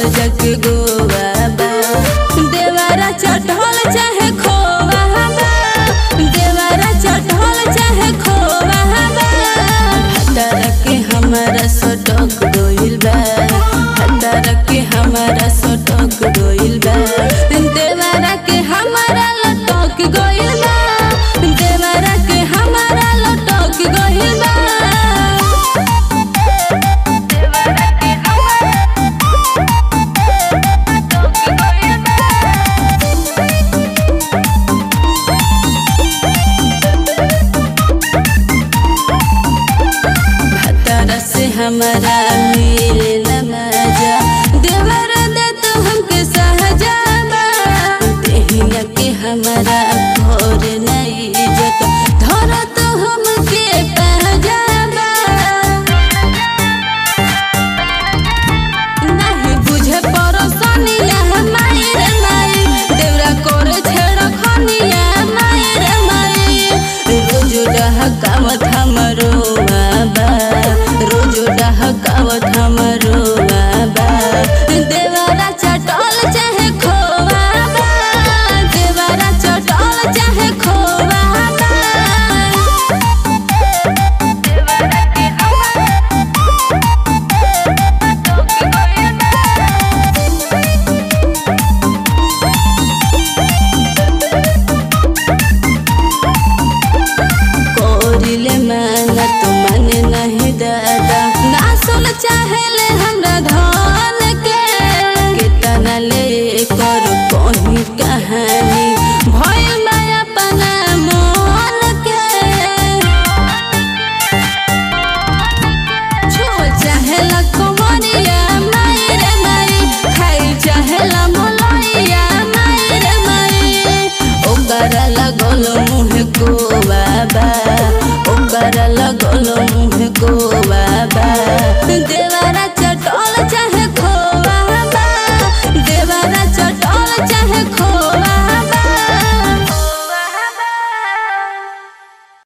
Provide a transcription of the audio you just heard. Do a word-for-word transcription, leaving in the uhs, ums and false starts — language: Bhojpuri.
जग गोवा बा देवारा चढ़ल चाहे खोवा बा देवारा चढ़ल चाहे खोवा बा हतार के हमारा सटक गइल बा हतार के हमारा सटक गइल बा देवारा के हमारा लटक गइल बा देवारा के हमारा लटक गइल बा से हमारा मिले न मजा देवर दे तो हमके सहजाबा देहिया के हमारा घर नहीं इज्जत धर तो हमके पहजाबा नहीं बुझे परेशानिया माई रे माई देवरा करे छेड़ खनिया माई रे माई रोज डहकावत हमरो बाबा रोज डहकावत हमरो बाबा देवारा चटल चाहे खोवा बा देवारा चटल चाहे खोवा बा देवारा के कोरिले मांगा तो माने नहीं दादा ना सुन चाहेले हमरा धन के केतना ले कर कहीं कहानी भइल माया अपना मन के छो चाहेला कोमरिया माई रे माई खाई चाहेला मोलैया माई रे माई ओकरा लगल मुँह को बाबा ओकरा लगल मुँह को बाबा देवारा